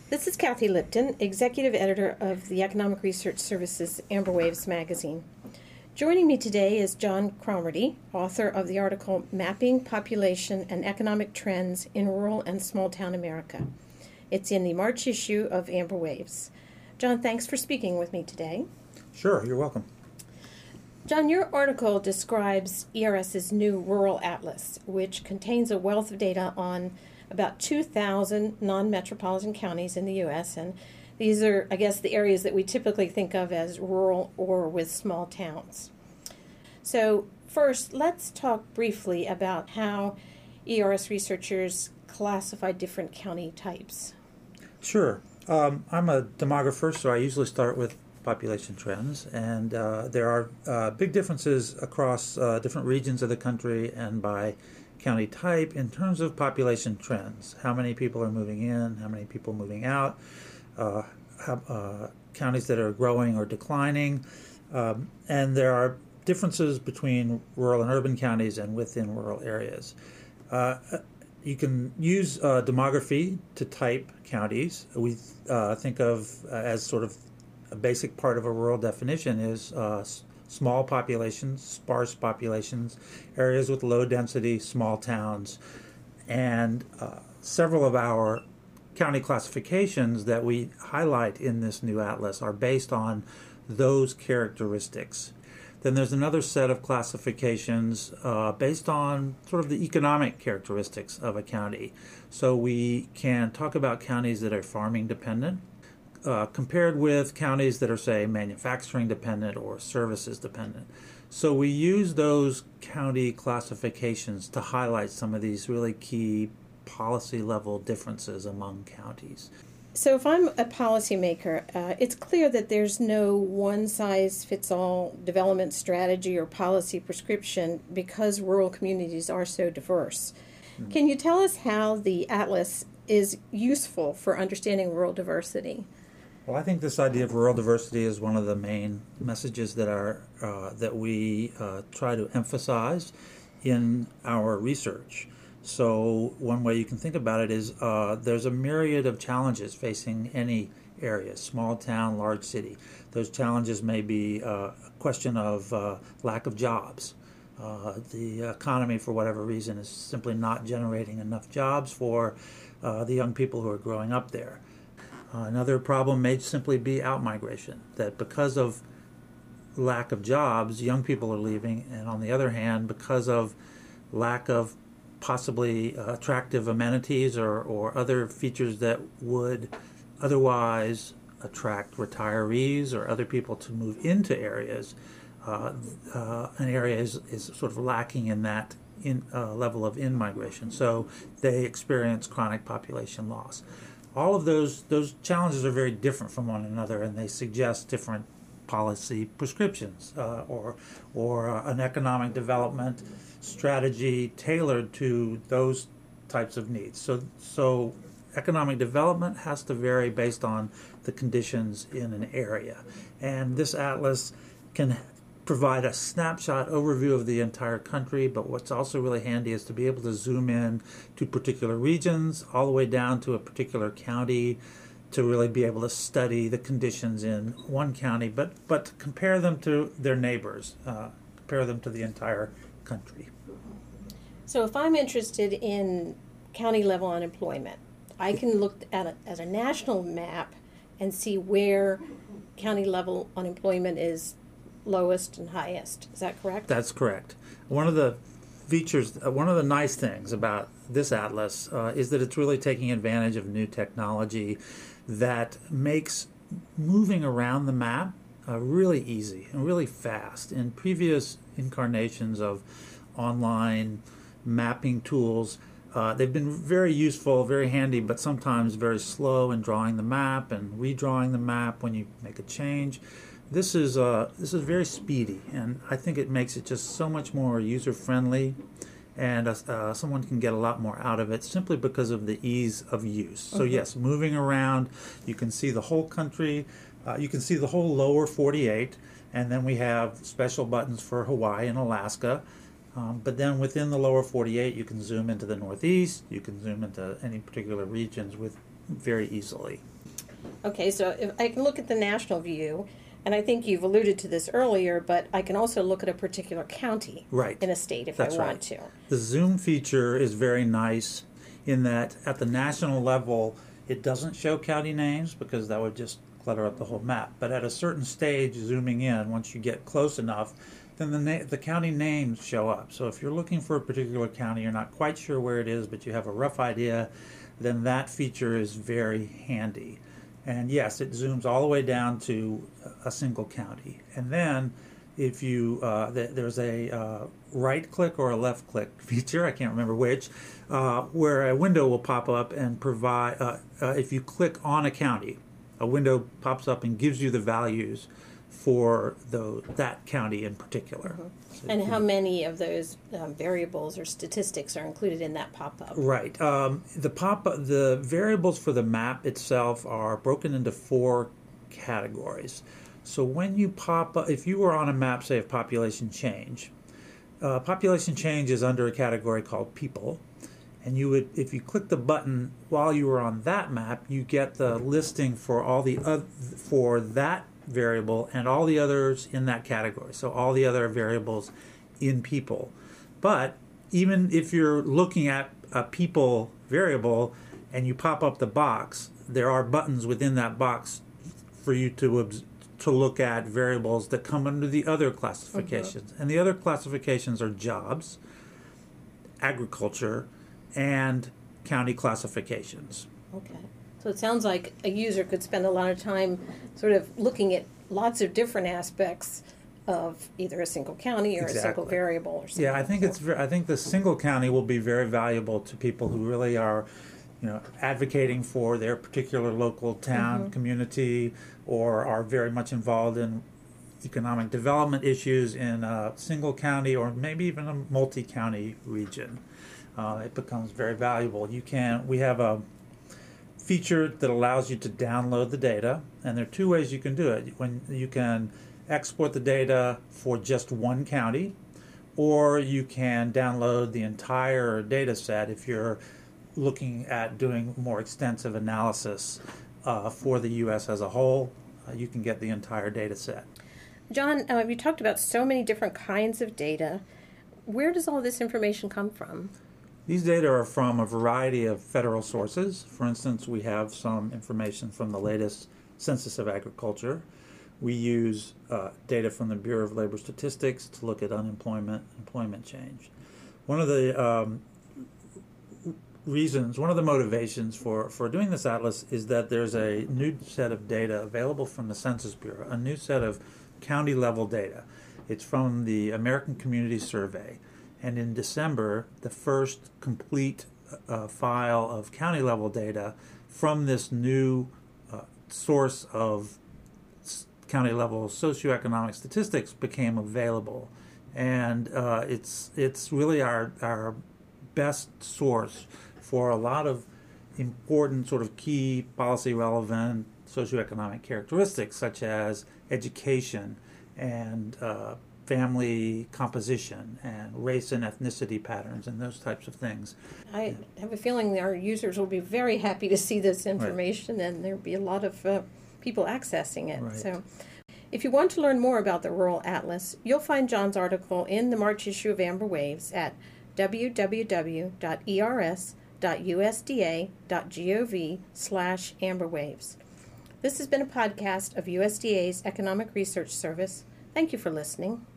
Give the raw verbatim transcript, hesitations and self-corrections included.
This is Kathy Lipton, Executive Editor of the Economic Research Services Amber Waves magazine. Joining me today is John Cromarty, author of the article Mapping Population and Economic Trends in Rural and Small Town America. It's in the March issue of Amber Waves. John, thanks for speaking with me today. Sure, you're welcome. John, your article describes E R S's new Rural Atlas, which contains a wealth of data on about two thousand non-metropolitan counties in the U S, and these are, I guess, the areas that we typically think of as rural or with small towns. So first, let's talk briefly about how E R S researchers classify different county types. Sure. Um, I'm a demographer, so I usually start with population trends, and uh, there are uh, big differences across uh, different regions of the country and by county type in terms of population trends. How many people are moving in, how many people moving out, uh, how, uh, counties that are growing or declining, um, and there are differences between rural and urban counties and within rural areas. Uh, You can use uh, demography to type counties. We uh, think of uh, as sort of a basic part of a rural definition is uh, s- small populations, sparse populations, areas with low density, small towns. And uh, several of our county classifications that we highlight in this new atlas are based on those characteristics. Then there's another set of classifications uh, based on sort of the economic characteristics of a county. So we can talk about counties that are farming dependent uh, compared with counties that are, say, manufacturing dependent or services dependent. So we use those county classifications to highlight some of these really key policy level differences among counties. So if I'm a policymaker, uh, it's clear that there's no one-size-fits-all development strategy or policy prescription because rural communities are so diverse. Mm-hmm. Can you tell us how the Atlas is useful for understanding rural diversity? Well, I think this idea of rural diversity is one of the main messages that are uh, that we uh, try to emphasize in our research. So one way you can think about it is uh, there's a myriad of challenges facing any area, small town, large city. Those challenges may be uh, a question of uh, lack of jobs. Uh, the economy, for whatever reason, is simply not generating enough jobs for uh, the young people who are growing up there. Uh, another problem may simply be outmigration, that because of lack of jobs, young people are leaving, and on the other hand, because of lack of possibly uh, attractive amenities or, or other features that would otherwise attract retirees or other people to move into areas, uh, uh, an area is, is sort of lacking in that in, uh, level of in-migration. So they experience chronic population loss. All of those those challenges are very different from one another, and they suggest different policy prescriptions uh, or or uh, an economic development strategy tailored to those types of needs. So so economic development has to vary based on the conditions in an area. And this atlas can provide a snapshot overview of the entire country, but what's also really handy is to be able to zoom in to particular regions all the way down to a particular county to really be able to study the conditions in one county, but but compare them to their neighbors, uh, compare them to the entire country. So if I'm interested in county level unemployment, I can look at it as a national map and see where county level unemployment is lowest and highest. Is that correct? That's correct. One of the features, uh, one of the nice things about this atlas uh, is that it's really taking advantage of new technology that makes moving around the map uh, really easy and really fast. In previous incarnations of online mapping tools, uh, they've been very useful, very handy, but sometimes very slow in drawing the map and redrawing the map when you make a change. This is uh, this is very speedy, and I think it makes it just so much more user-friendly, and uh, uh, someone can get a lot more out of it simply because of the ease of use. So Mm-hmm. yes, moving around, you can see the whole country, uh, you can see the whole lower forty-eight, and then we have special buttons for Hawaii and Alaska. Um, but then within the lower forty-eight, you can zoom into the Northeast, you can zoom into any particular regions with very easily. Okay, so if I can look at the national view, and I think you've alluded to this earlier, but I can also look at a particular county Right. in a state if That's I want right. to. The zoom feature is very nice in that at the national level, it doesn't show county names because that would just clutter up the whole map. But at a certain stage, zooming in, once you get close enough, then the na- the county names show up. So if you're looking for a particular county, you're not quite sure where it is, but you have a rough idea, then that feature is very handy. And yes, it zooms all the way down to a single county. And then if you, uh, th- there's a uh, right click or a left click feature, I can't remember which, uh, where a window will pop up and provide, uh, uh, if you click on a county, a window pops up and gives you the values for the, that county in particular. Mm-hmm. So And you how can- many of those um, variables or statistics are included in that pop-up? Right. Um, the pop the variables for the map itself are broken into four categories. So when you pop up, if you were on a map, say of population change, uh, population change is under a category called people, and you would, if you click the button while you were on that map, you get the listing for all the other, for that variable and all the others in that category. So all the other variables in people. But even if you're looking at a people variable and you pop up the box, there are buttons within that box for you to obs- to look at variables that come under the other classifications. Mm-hmm. And the other classifications are jobs, agriculture, and county classifications. Okay. So it sounds like a user could spend a lot of time sort of looking at lots of different aspects of either a single county or Exactly. a single variable or something. Yeah, I think it's. I think the single county will be very valuable to people who really are, you know, advocating for their particular local town, mm-hmm. community, or are very much involved in economic development issues in a single county or maybe even a multi-county region. Uh, it becomes very valuable. You can. We have a feature that allows you to download the data, and there are two ways you can do it. When you can export the data for just one county, or you can download the entire data set if you're looking at doing more extensive analysis uh, for the U S as a whole. Uh, you can get the entire data set. John, uh, you talked about so many different kinds of data. Where does all this information come from? These data are from a variety of federal sources. For instance, we have some information from the latest Census of Agriculture. We use uh, data from the Bureau of Labor Statistics to look at unemployment, employment change. One of the um, reasons, one of the motivations for, for doing this atlas is that there's a new set of data available from the Census Bureau, a new set of county-level data. It's from the American Community Survey. And in December, the first complete uh, file of county-level data from this new uh, source of county-level socioeconomic statistics became available, and uh, it's it's really our our best source for a lot of important sort of key policy-relevant socioeconomic characteristics such as education and uh, family composition and race and ethnicity patterns and those types of things. I have a feeling our users will be very happy to see this information, right. And there'll be a lot of uh, people accessing it. Right. So, if you want to learn more about the Rural Atlas, you'll find John's article in the March issue of Amber Waves at w w w dot e r s dot u s d a dot gov slash amberwaves. This has been a podcast of U S D A's Economic Research Service. Thank you for listening.